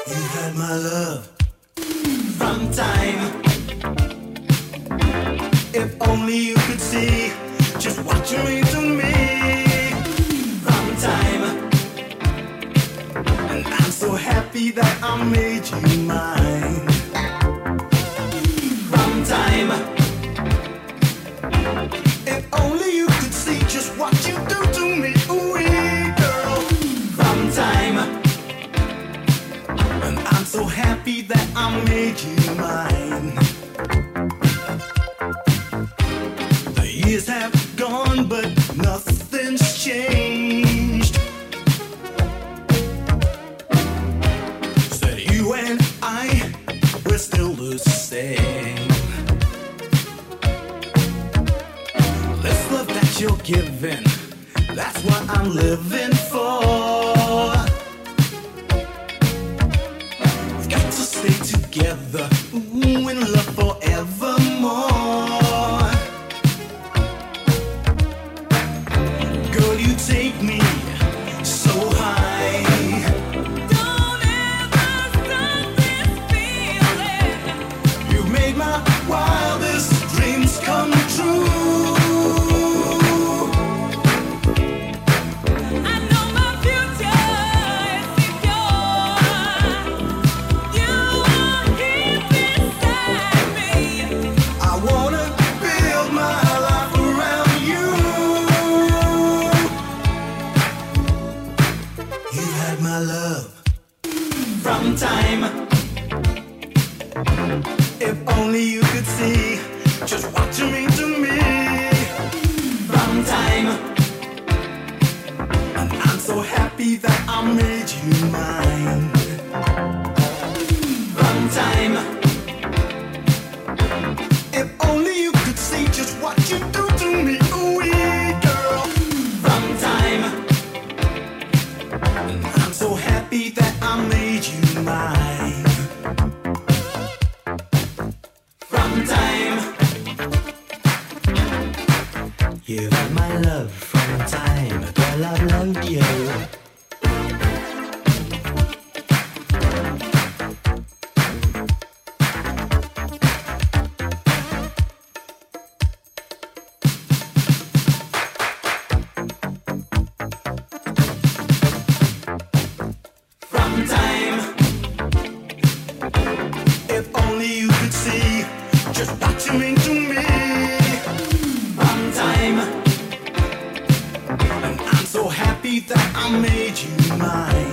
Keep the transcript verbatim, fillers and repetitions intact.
You had my love from time. If only you could see just what you mean to me from time. And I'm so happy that I made you mine from time. If only you could see just what you do to me, ooh, girl, from time. And I'm so happy that I made you mine. The years have gone, but nothing's changed. Said you and I, we're still the same. This love that you're giving, that's what I'm living for. We've got to stay together, ooh, in love forevermore. Girl, you take me so high. Don't ever stop this feeling. You made my wildest dreams come true. I know my future is secure. You are here beside me. I wanna build my life around you. You had my love from time. If only you could see just what you mean to me from time. And I'm so happy that I made you mine from time. If only you could see just what you do to me, ooh, girl, from time. And I'm so happy that I made you mine from time. You had my love from time, girl, I've loved you. From time. If only you could see just what you mean to me from time. And I'm so happy that I made you mine